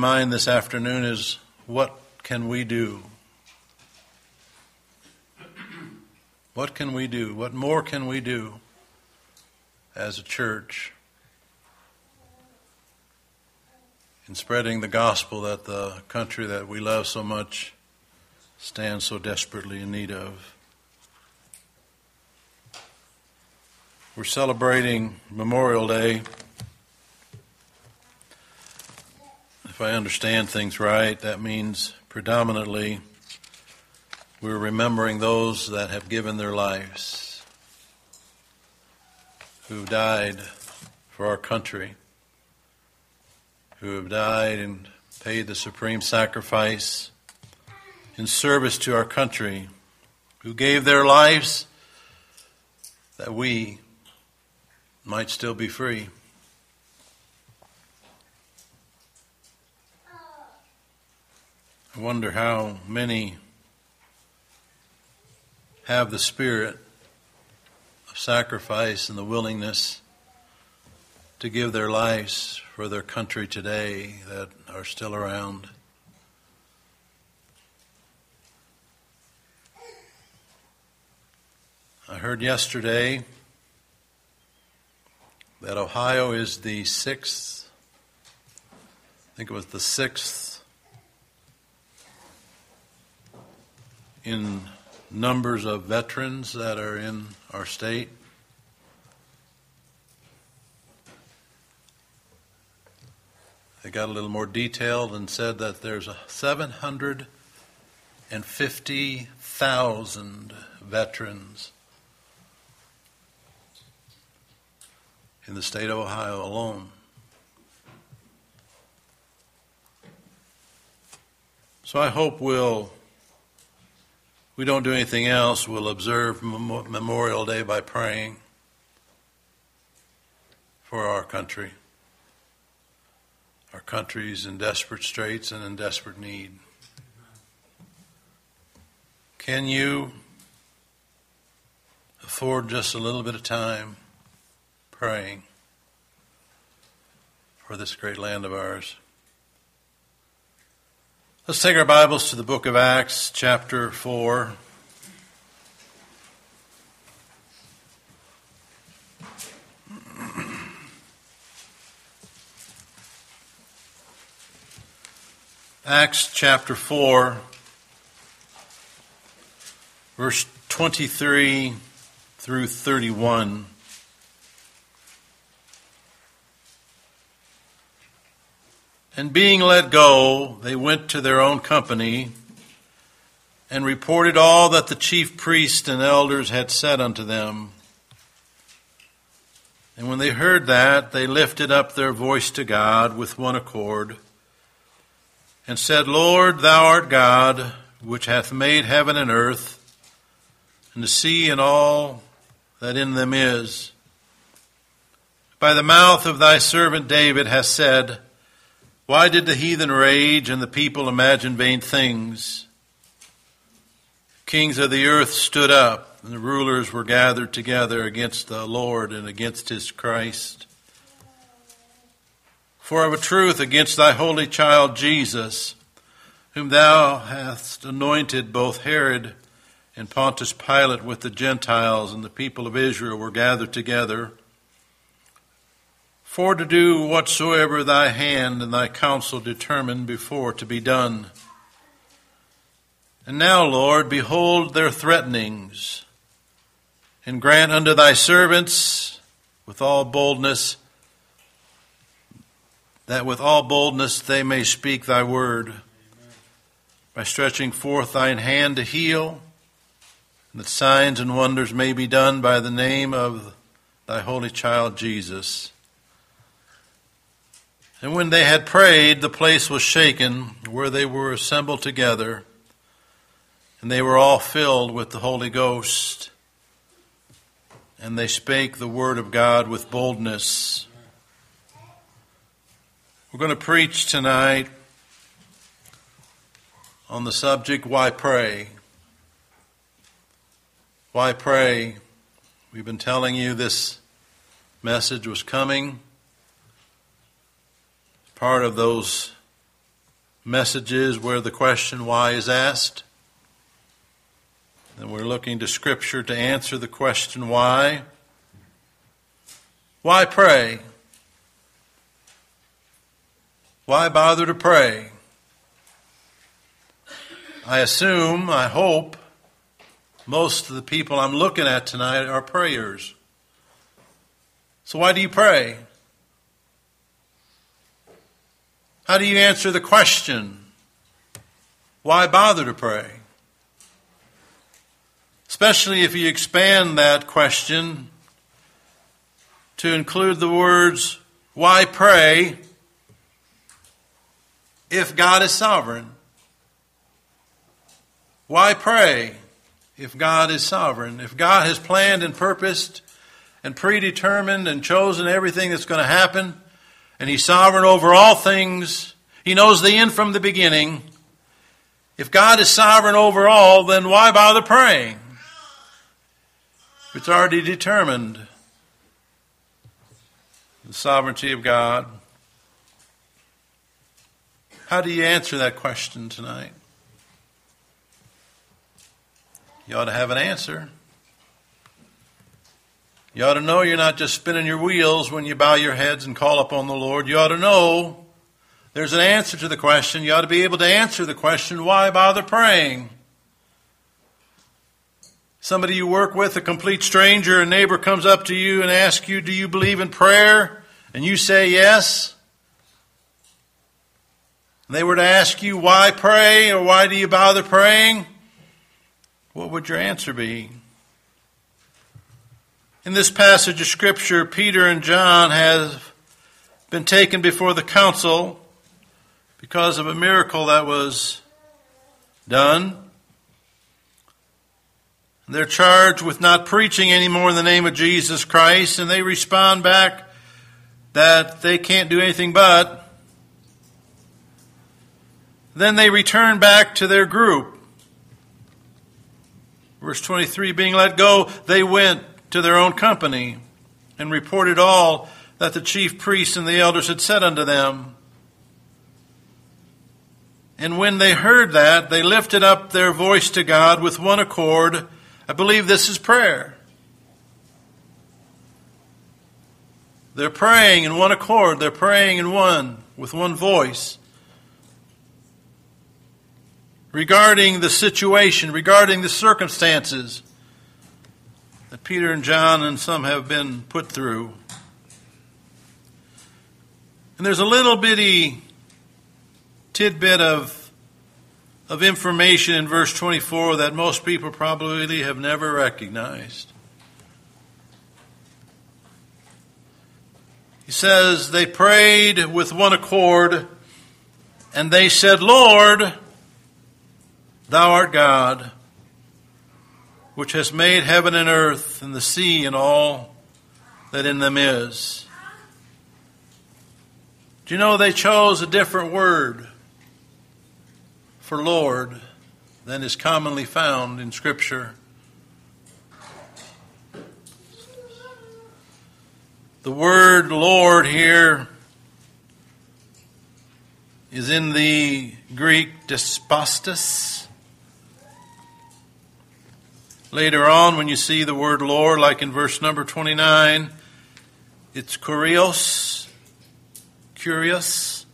mind this afternoon is, what can we do? What can we do? What more can we do as a church in spreading the gospel that the country that we love so much stands so desperately in need of? We're celebrating Memorial Day. If I understand things right, that means predominantly we're remembering those that have given their lives, who died for our country, who have died and paid the supreme sacrifice in service to our country, who gave their lives that we might still be free. I wonder how many have the spirit of sacrifice and the willingness to give their lives for their country today that are still around. I heard yesterday that Ohio is the sixth in numbers of veterans that are in our state. They got a little more detailed and said that there's 750,000 veterans in the state of Ohio alone. So I hope we don't do anything else. We'll observe Memorial Day by praying for our country. Our country's in desperate straits and in desperate need. Can you afford just a little bit of time praying for this great land of ours? Let's take our Bibles to the book of Acts, chapter 4. Acts chapter 4, verse 23 through 31. And being let go, they went to their own company and reported all that the chief priests and elders had said unto them. And when they heard that, they lifted up their voice to God with one accord, and said, Lord, thou art God, which hath made heaven and earth, and the sea and all that in them is. By the mouth of thy servant David hast said, why did the heathen rage and the people imagine vain things? Kings of the earth stood up, and the rulers were gathered together against the Lord and against his Christ. For of a truth against thy holy child Jesus, whom thou hast anointed, both Herod and Pontius Pilate with the Gentiles and the people of Israel were gathered together, for to do whatsoever thy hand and thy counsel determined before to be done. And now, Lord, behold their threatenings, and grant unto thy servants with all boldness, that with all boldness they may speak thy word, by stretching forth thine hand to heal, and that signs and wonders may be done by the name of thy holy child Jesus. And when they had prayed, the place was shaken where they were assembled together, and they were all filled with the Holy Ghost, and they spake the word of God with boldness. We're going to preach tonight on the subject, why pray? Why pray? We've been telling you this message was coming. Part of those messages where the question why is asked. And we're looking to Scripture to answer the question why. Why pray? Why bother to pray? I assume, I hope, most of the people I'm looking at tonight are prayers. So why do you pray? How do you answer the question, why bother to pray? Especially if you expand that question to include the words, why pray if God is sovereign? Why pray if God is sovereign? If God has planned and purposed and predetermined and chosen everything that's going to happen, and He's sovereign over all things, He knows the end from the beginning. If God is sovereign over all, then why bother praying? It's already determined. The sovereignty of God. How do you answer that question tonight? You ought to have an answer. You ought to know you're not just spinning your wheels when you bow your heads and call upon the Lord. You ought to know there's an answer to the question. You ought to be able to answer the question, why bother praying? Somebody you work with, a complete stranger, a neighbor comes up to you and asks you, do you believe in prayer? And you say yes. And they were to ask you, why pray, or why do you bother praying? What would your answer be? In this passage of Scripture, Peter and John have been taken before the council because of a miracle that was done. They're charged with not preaching anymore in the name of Jesus Christ, and they respond back that they can't do anything but. Then they return back to their group. Verse 23, being let go, they went to their own company and reported all that the chief priests and the elders had said unto them. And when they heard that, they lifted up their voice to God with one accord. I believe this is prayer. They're praying in one accord. They're praying in one, with one voice. Regarding the situation, regarding the circumstances that Peter and John and some have been put through. And there's a little bitty tidbit of information in verse 24 that most people probably have never recognized. He says, they prayed with one accord, and they said, Lord, Thou art God, which hast made heaven and earth and the sea and all that in them is. Do you know they chose a different word for Lord than is commonly found in Scripture? The word Lord here is in the Greek despostos. Later on, when you see the word Lord, like in verse number 29, it's kurios, curious.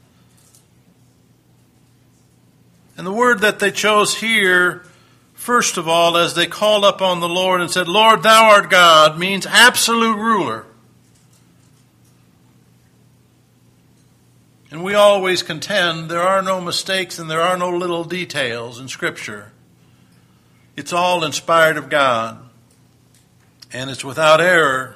And the word that they chose here, first of all, as they called upon the Lord and said, Lord, Thou art God, means absolute ruler. And we always contend there are no mistakes and there are no little details in Scripture. It's all inspired of God, and it's without error.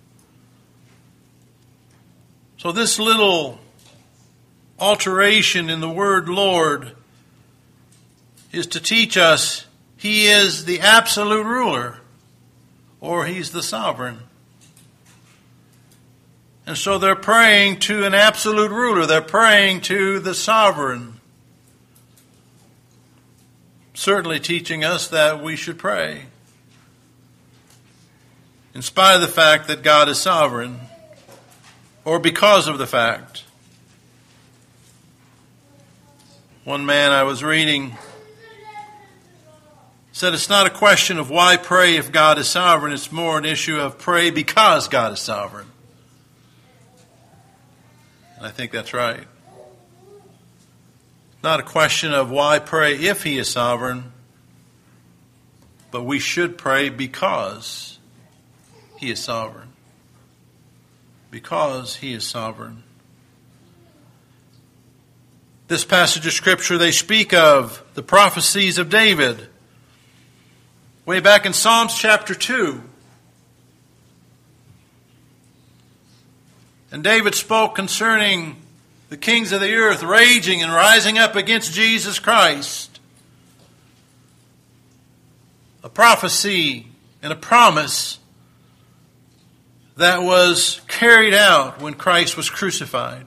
So this little alteration in the word Lord is to teach us He is the absolute ruler, or He's the sovereign. And so they're praying to an absolute ruler. They're praying to the sovereign. Certainly teaching us that we should pray, in spite of the fact that God is sovereign, or because of the fact. One man I was reading said it's not a question of why pray if God is sovereign. It's more an issue of pray because God is sovereign. And I think that's right. Not a question of why pray if He is sovereign, but we should pray because He is sovereign. Because He is sovereign. This passage of Scripture, they speak of the prophecies of David. Way back in Psalms chapter 2. And David spoke concerning the kings of the earth raging and rising up against Jesus Christ. A prophecy and a promise that was carried out when Christ was crucified.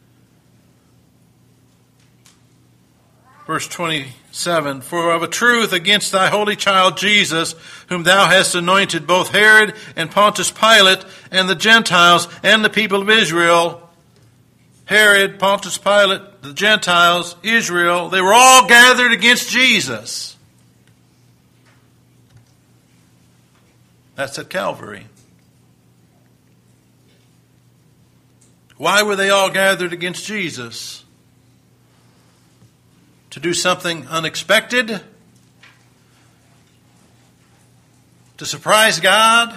Verse 27, For of a truth against thy holy child Jesus, whom thou hast anointed, both Herod and Pontius Pilate and the Gentiles and the people of Israel, Herod, Pontius Pilate, the Gentiles, Israel, they were all gathered against Jesus. That's at Calvary. Why were they all gathered against Jesus? To do something unexpected? To surprise God?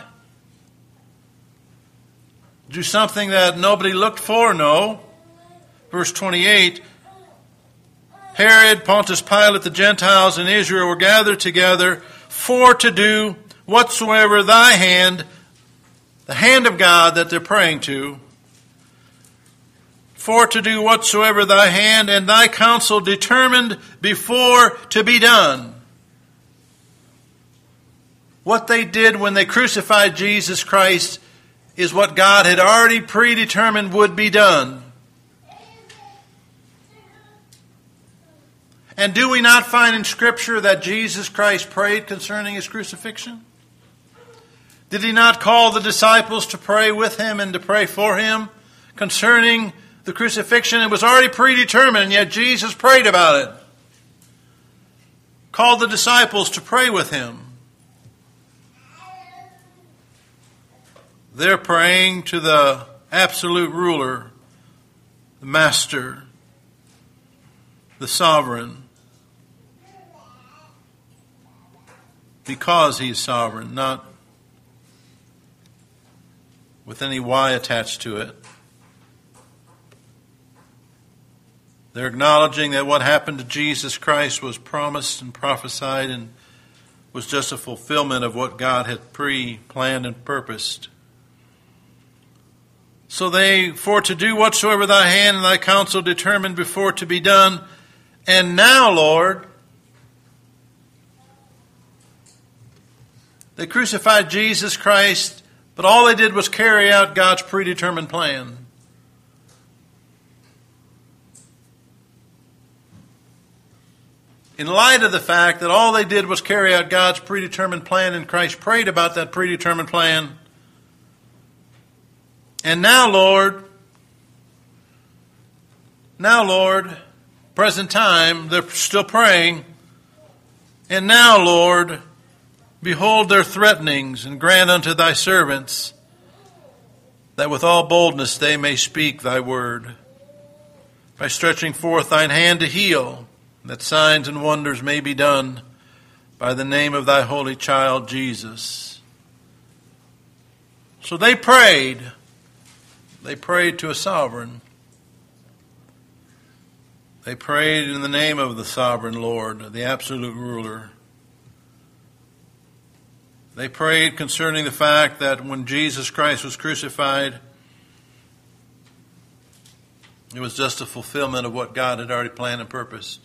Do something that nobody looked for? No. Verse 28, Herod, Pontius Pilate, the Gentiles, and Israel were gathered together for to do whatsoever thy hand, the hand of God that they're praying to, for to do whatsoever thy hand and thy counsel determined before to be done. What they did when they crucified Jesus Christ is what God had already predetermined would be done. And do we not find in Scripture that Jesus Christ prayed concerning His crucifixion? Did He not call the disciples to pray with Him and to pray for Him concerning the crucifixion? It was already predetermined, and yet Jesus prayed about it. Called the disciples to pray with Him. They're praying to the absolute ruler, the master, the sovereign, because He is sovereign, not with any why attached to it. They're acknowledging that what happened to Jesus Christ was promised and prophesied and was just a fulfillment of what God had pre-planned and purposed. So they, for to do whatsoever thy hand and thy counsel determined before to be done, and now, Lord, they crucified Jesus Christ, but all they did was carry out God's predetermined plan. In light of the fact that all they did was carry out God's predetermined plan and Christ prayed about that predetermined plan, and now, Lord, present time, they're still praying, and now, Lord, behold their threatenings, and grant unto thy servants that with all boldness they may speak thy word, by stretching forth thine hand to heal, that signs and wonders may be done by the name of thy holy child Jesus. So they prayed. They prayed to a sovereign. They prayed in the name of the sovereign Lord, the absolute ruler. They prayed concerning the fact that when Jesus Christ was crucified, it was just a fulfillment of what God had already planned and purposed.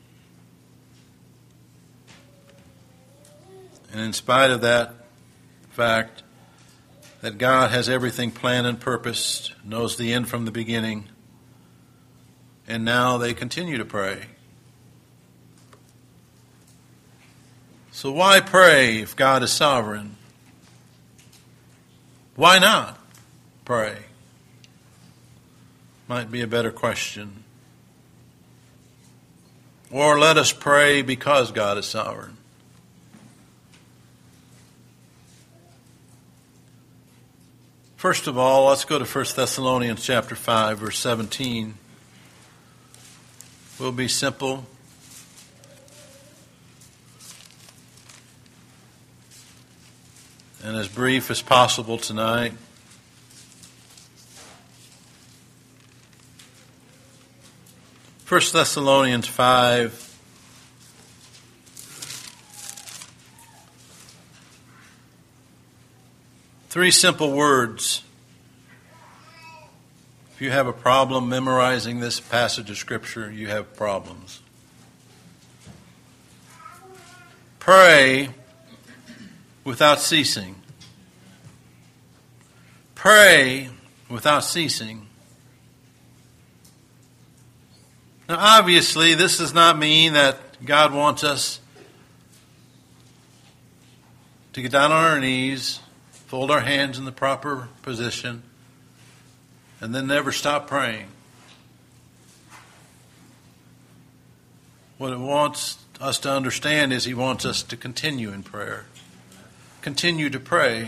And in spite of that fact, that God has everything planned and purposed, knows the end from the beginning, and now they continue to pray. So why pray if God is sovereign? Why not pray? Might be a better question. or let us pray because God is sovereign. First of all, let's go to 1 Thessalonians chapter 5, verse 17. We'll be simple. And as brief as possible tonight. First Thessalonians 5. Three simple words. If you have a problem memorizing this passage of Scripture, you have problems. Pray without ceasing. Pray without ceasing. Now, obviously, this does not mean that God wants us to get down on our knees, fold our hands in the proper position, and then never stop praying. What it wants us to understand is He wants us to continue in prayer. Continue to pray.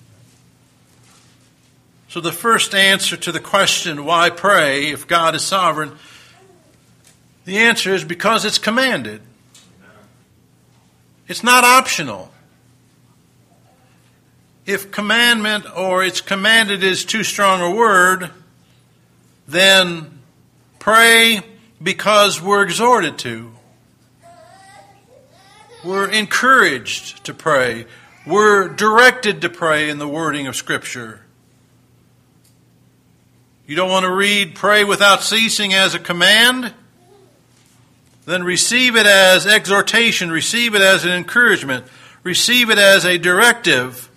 So the first answer to the question, why pray if God is sovereign? The answer is because it's commanded. It's not optional. If commandment or it's commanded is too strong a word, then pray because we're exhorted to. We're encouraged to pray. We're directed to pray in the wording of Scripture. You don't want to read pray without ceasing as a command? Then receive it as exhortation. Receive it as an encouragement. Receive it as a directive.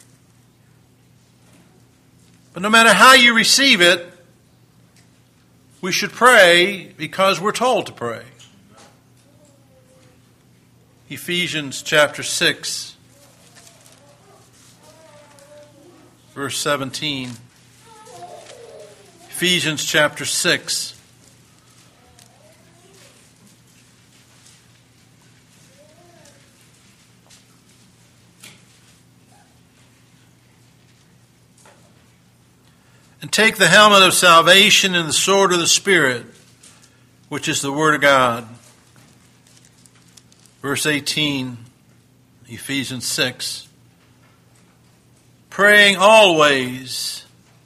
But no matter how you receive it, we should pray because we're told to pray. Ephesians chapter 6, verse 17. Ephesians chapter 6. And take the helmet of salvation and the sword of the Spirit, which is the Word of God. Verse 18, Ephesians 6. Praying always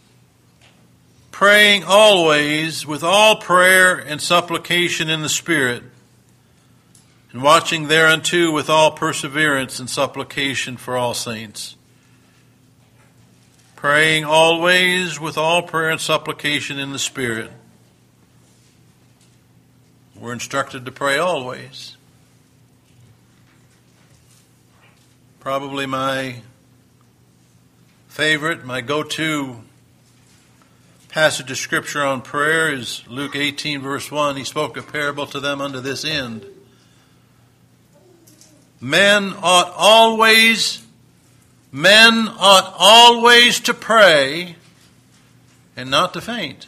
with all prayer and supplication in the Spirit, and watching thereunto with all perseverance and supplication for all saints. Praying always with all prayer and supplication in the Spirit. We're instructed to pray always. Probably my favorite, my go-to passage of Scripture on prayer is Luke 18, verse 1. He spoke a parable to them unto this end. Men ought always to pray and not to faint.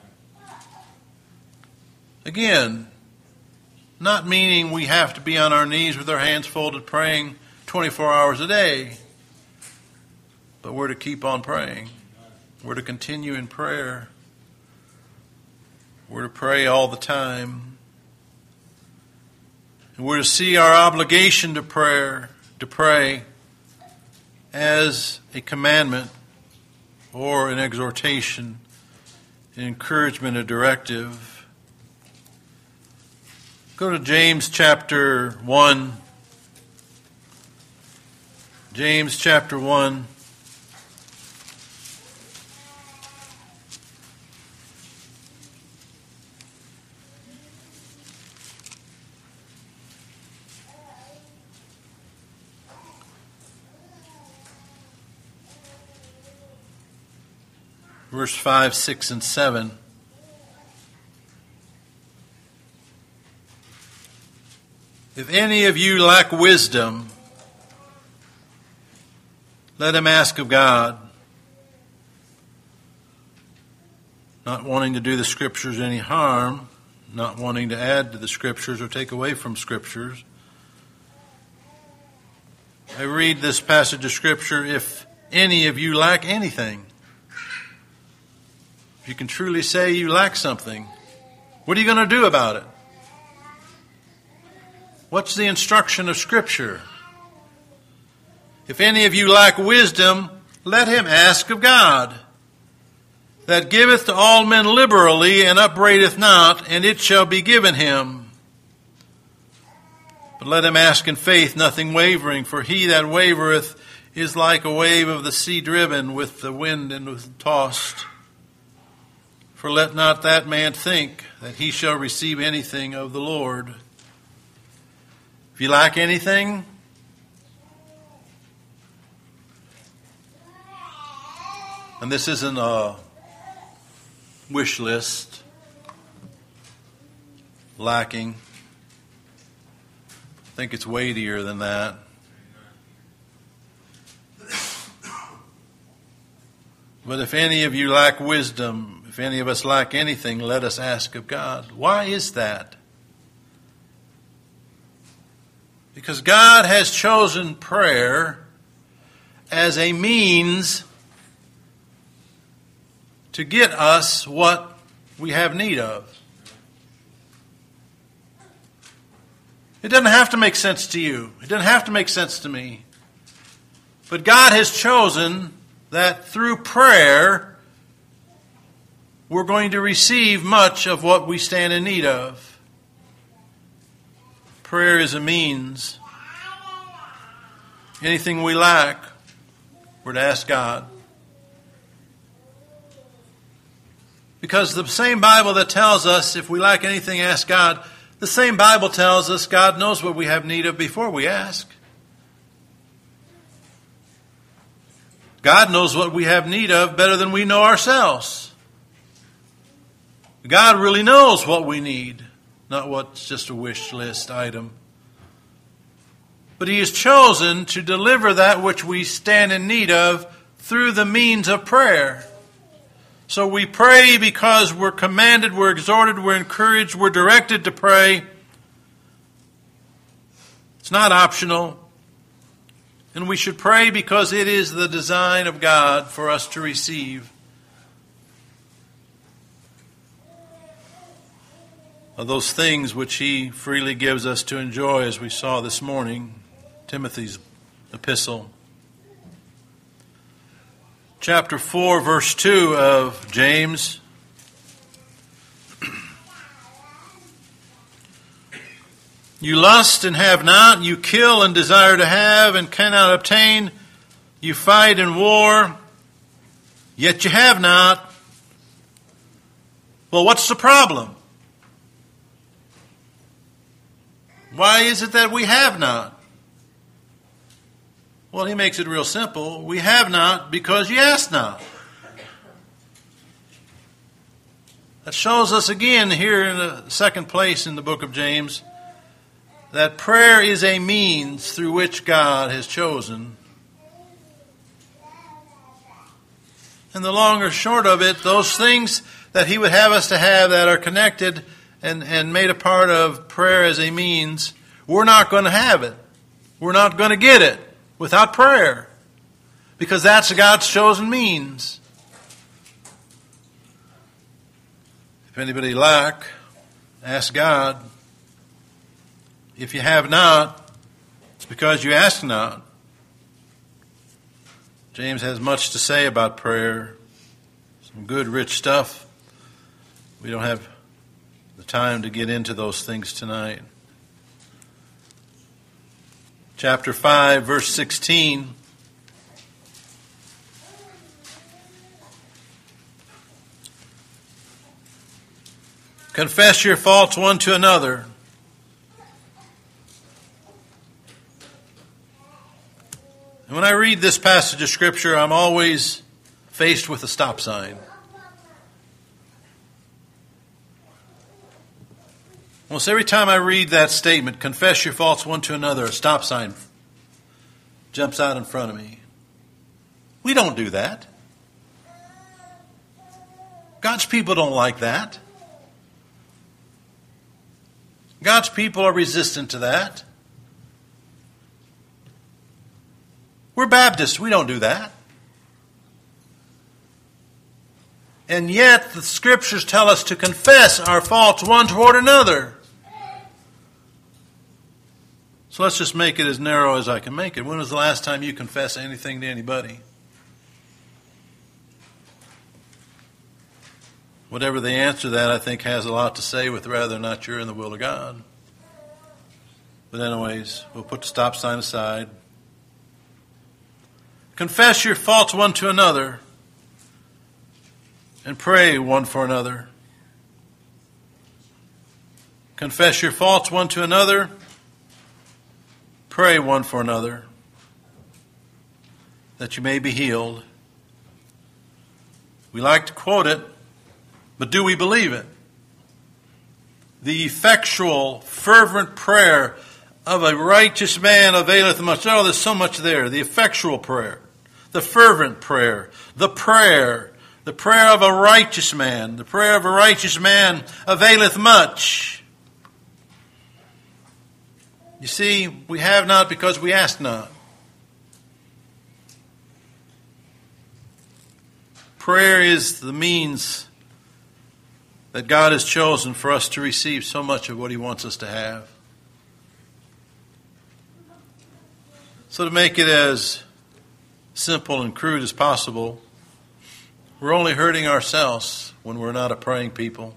Again, not meaning we have to be on our knees with our hands folded praying 24 hours a day. But we're to keep on praying. We're to continue in prayer. We're to pray all the time. And we're to see our obligation to pray as a commandment or an exhortation, an encouragement, a directive. Go to James chapter 1. James chapter 1. Verse 5, 6, and 7. If any of you lack wisdom, let him ask of God, not wanting to do the Scriptures any harm, not wanting to add to the Scriptures or take away from Scriptures. I read this passage of Scripture, if any of you lack anything. If you can truly say you lack something, what are you going to do about it? What's the instruction of Scripture? If any of you lack wisdom, let him ask of God, that giveth to all men liberally and upbraideth not, and it shall be given him. But let him ask in faith, nothing wavering, for he that wavereth is like a wave of the sea driven with the wind and with tossed. For let not that man think that he shall receive anything of the Lord. If you lack anything, and this isn't a wish list, lacking. I think it's weightier than that. But if any of you lack wisdom, if any of us lack anything, let us ask of God. Why is that? Because God has chosen prayer as a means to get us what we have need of. It doesn't have to make sense to you. It doesn't have to make sense to me. But God has chosen that through prayer, we're going to receive much of what we stand in need of. Prayer is a means. Anything we lack, we're to ask God. Because the same Bible that tells us if we lack anything, ask God, the same Bible tells us God knows what we have need of before we ask. God knows what we have need of better than we know ourselves. God really knows what we need, not what's just a wish list item. But He has chosen to deliver that which we stand in need of through the means of prayer. So we pray because we're commanded, we're exhorted, we're encouraged, we're directed to pray. It's not optional. And we should pray because it is the design of God for us to receive. Of those things which He freely gives us to enjoy, as we saw this morning, Timothy's epistle. Chapter 4, verse 2 of James. You lust and have not, you kill and desire to have and cannot obtain, you fight and war, yet you have not. Well, what's the problem? Why is it that we have not? Well, he makes it real simple. We have not because you ask not. That shows us again here in the second place in the book of James that prayer is a means through which God has chosen. And the long or short of it, those things that He would have us to have that are connected and made a part of prayer as a means, we're not going to have it. We're not going to get it without prayer, because that's God's chosen means. If anybody lack, ask God. If you have not, it's because you ask not. James has much to say about prayer. Some good, rich stuff. We don't have the time to get into those things tonight. Chapter 5, verse 16. Confess your faults one to another. And when I read this passage of Scripture, I'm always faced with a stop sign. Almost every time I read that statement, confess your faults one to another, a stop sign jumps out in front of me. We don't do that. God's people don't like that. God's people are resistant to that. We're Baptists. We don't do that. And yet the Scriptures tell us to confess our faults one toward another. So let's just make it as narrow as I can make it. When was the last time you confessed anything to anybody? Whatever the answer to that, I think, has a lot to say with whether or not you're in the will of God. But anyways, we'll put the stop sign aside. Confess your faults one to another and pray one for another. Confess your faults one to another. Pray one for another, that you may be healed. We like to quote it, but do we believe it? The effectual, fervent prayer of a righteous man availeth much. Oh, there's so much there. The effectual prayer, the fervent prayer, the prayer of a righteous man. The prayer of a righteous man availeth much. You see, we have not because we ask not. Prayer is the means that God has chosen for us to receive so much of what He wants us to have. So to make it as simple and crude as possible, we're only hurting ourselves when we're not a praying people.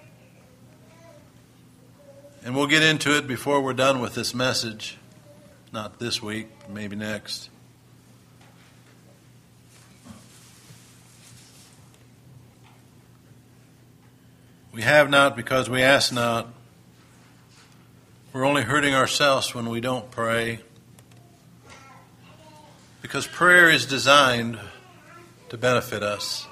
And we'll get into it before we're done with this message. Not this week, maybe next. We have not because we ask not. We're only hurting ourselves when we don't pray. Because prayer is designed to benefit us.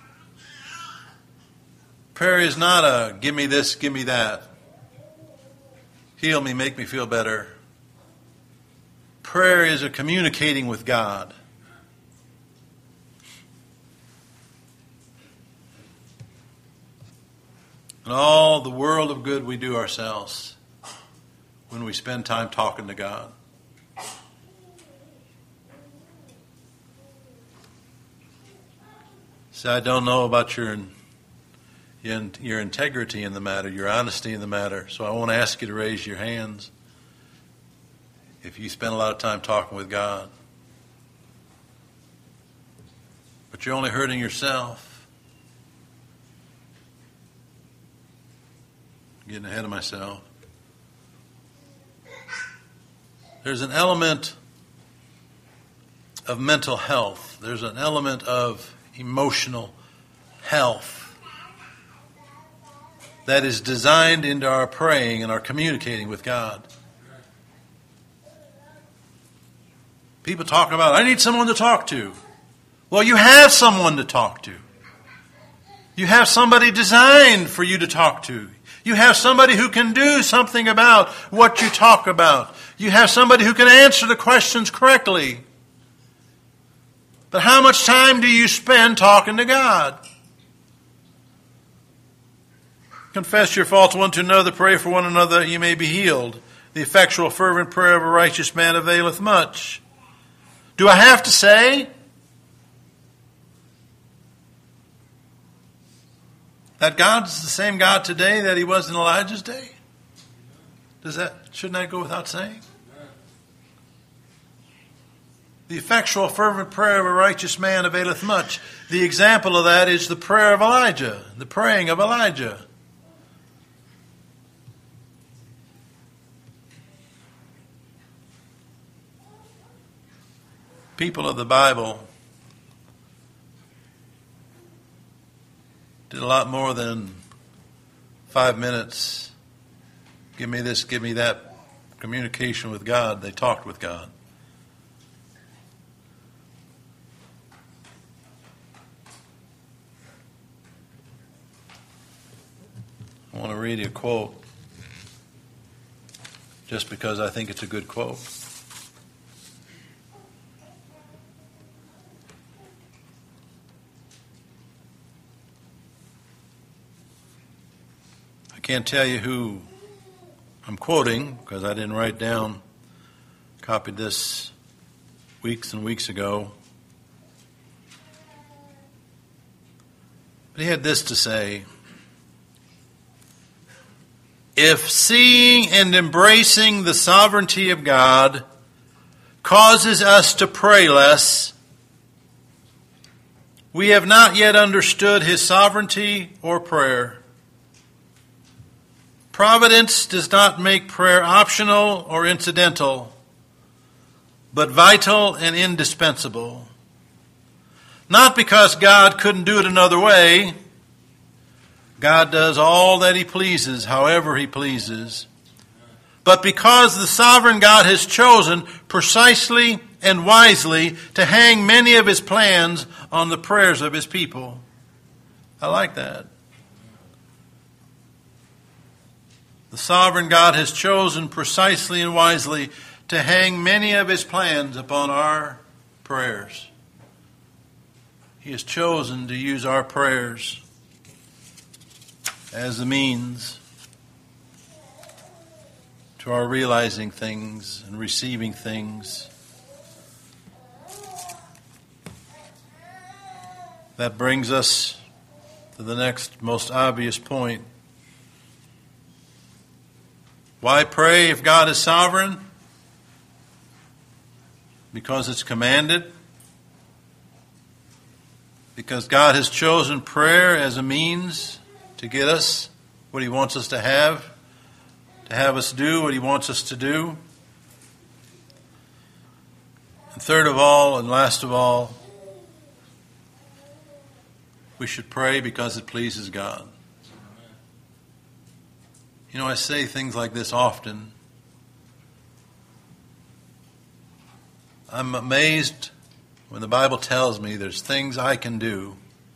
Prayer is not a give me this, give me that. Heal me, make me feel better. Prayer is a communicating with God. And all the world of good we do ourselves when we spend time talking to God. See, I don't know about your integrity in the matter, your honesty in the matter. So I won't ask you to raise your hands if you spend a lot of time talking with God. But you're only hurting yourself. I'm getting ahead of myself. There's an element of mental health. There's an element of emotional health that is designed into our praying and our communicating with God. People talk about, I need someone to talk to. Well, you have someone to talk to. You have somebody designed for you to talk to. You have somebody who can do something about what you talk about. You have somebody who can answer the questions correctly. But how much time do you spend talking to God? Confess your faults one to another, pray for one another that you may be healed. The effectual fervent prayer of a righteous man availeth much. Do I have to say that God's the same God today that He was in Elijah's day? Shouldn't that go without saying? The effectual fervent prayer of a righteous man availeth much. The example of that is the prayer of Elijah, the praying of Elijah. People of the Bible did a lot more than 5 minutes. Give me this, give me that. Communication with God. They talked with God. I want to read you a quote just because I think it's a good quote. I can't tell you who I'm quoting because I didn't write down, copied this weeks and weeks ago. But he had this to say: if seeing and embracing the sovereignty of God causes us to pray less, we have not yet understood his sovereignty or prayer. Providence does not make prayer optional or incidental, but vital and indispensable. Not because God couldn't do it another way. God does all that he pleases, however he pleases. But because the sovereign God has chosen precisely and wisely to hang many of his plans on the prayers of his people. I like that. The sovereign God has chosen precisely and wisely to hang many of his plans upon our prayers. He has chosen to use our prayers as the means to our realizing things and receiving things. That brings us to the next most obvious point. Why pray if God is sovereign? Because it's commanded. Because God has chosen prayer as a means to get us what he wants us to have us do what he wants us to do. And third of all, and last of all, we should pray because it pleases God. You know, I say things like this often. I'm amazed when the Bible tells me there's things I can do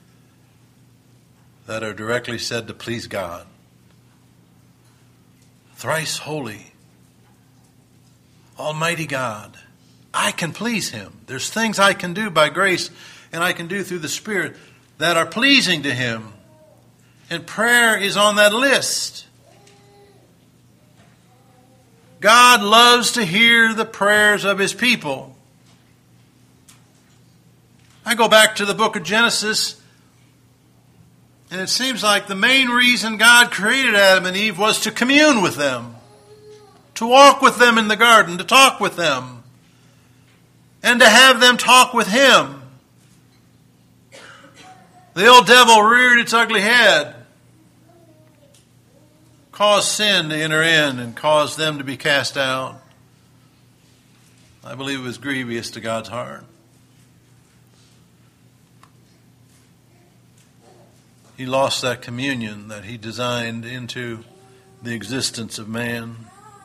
that are directly said to please God. Thrice holy, almighty God, I can please him. There's things I can do by grace and I can do through the Spirit that are pleasing to him. And prayer is on that list. God loves to hear the prayers of his people. I go back to the book of Genesis, and it seems like the main reason God created Adam and Eve was to commune with them, to walk with them in the garden, to talk with them, and to have them talk with him. The old devil reared its ugly head, caused sin to enter in, and caused them to be cast out. I believe it was grievous to God's heart. He lost that communion that he designed into the existence of man.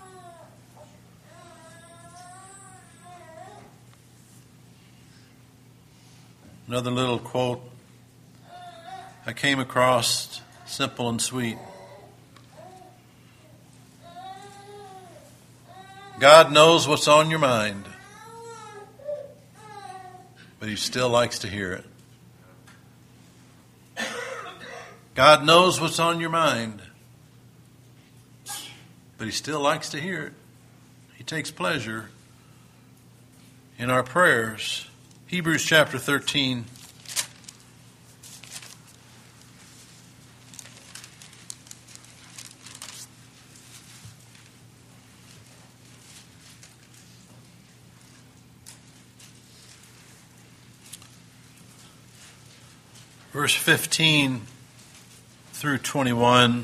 Another little quote I came across, simple and sweet. God knows what's on your mind, but he still likes to hear it. God knows what's on your mind, but he still likes to hear it. He takes pleasure in our prayers. Hebrews chapter 13. Verse 15 through 21.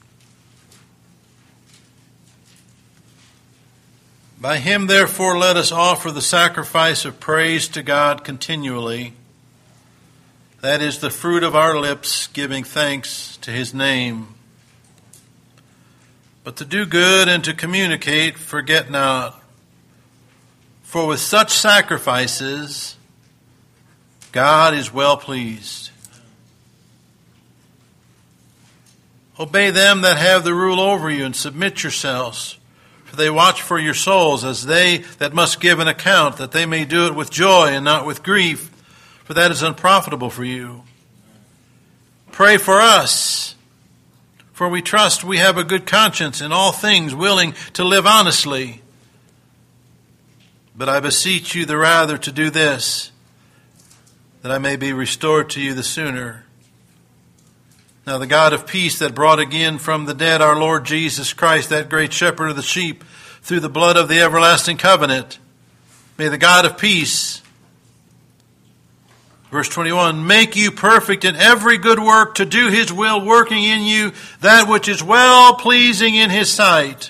By him, therefore, let us offer the sacrifice of praise to God continually. That is the fruit of our lips, giving thanks to his name. But to do good and to communicate, forget not. For with such sacrifices, God is well pleased. Obey them that have the rule over you, and submit yourselves. For they watch for your souls, as they that must give an account, that they may do it with joy and not with grief, for that is unprofitable for you. Pray for us, For we trust we have a good conscience in all things, willing to live honestly. But I beseech you the rather to do this, that I may be restored to you the sooner. Now the God of peace that brought again from the dead our Lord Jesus Christ, that great shepherd of the sheep, through the blood of the everlasting covenant, may the God of peace, verse 21, make you perfect in every good work to do his will, working in you that which is well-pleasing in his sight.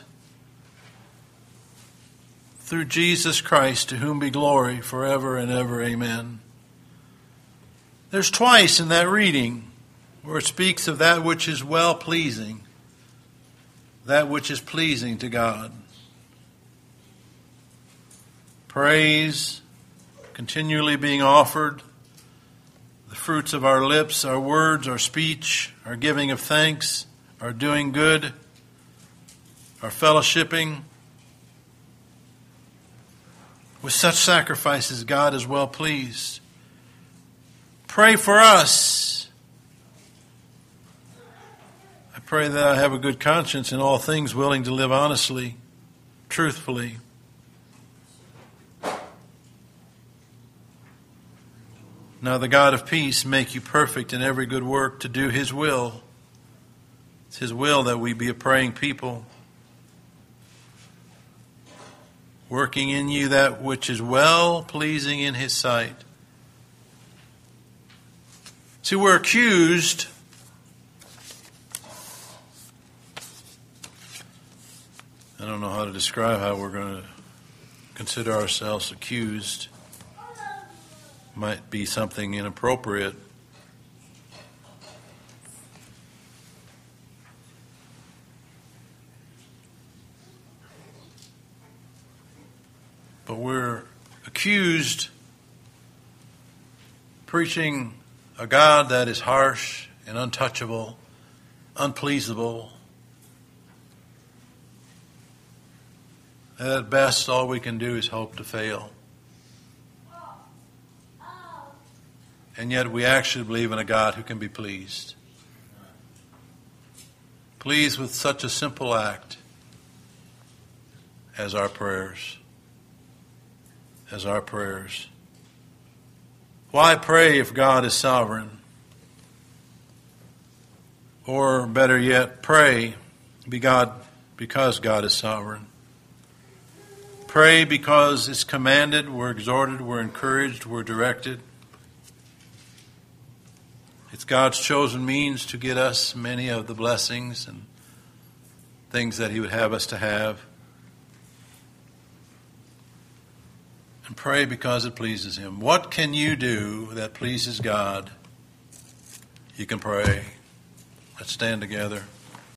Through Jesus Christ, to whom be glory forever and ever. Amen. There's twice in that reading where it speaks of that which is well-pleasing, that which is pleasing to God. Praise continually being offered, the fruits of our lips, our words, our speech, our giving of thanks, our doing good, our fellowshipping. With such sacrifices, God is well pleased. Pray for us. I pray that I have a good conscience in all things, willing to live honestly, truthfully. Now the God of peace make you perfect in every good work to do his will. It's his will that we be a praying people, working in you that which is well-pleasing in his sight. See, we're accused I don't know how to describe how we're going to consider ourselves accused. Might be something inappropriate. But we're accused preaching a God that is harsh and untouchable, unpleasable. And at best, all we can do is hope to fail. And yet we actually believe in a God who can be pleased. Pleased with such a simple act as our prayers. As our prayers. Why pray if God is sovereign? Or better yet, pray because God is sovereign. Pray because it's commanded, we're exhorted, we're encouraged, we're directed. It's God's chosen means to get us many of the blessings and things that he would have us to have. And pray because it pleases him. What can you do that pleases God? You can pray. Let's stand together.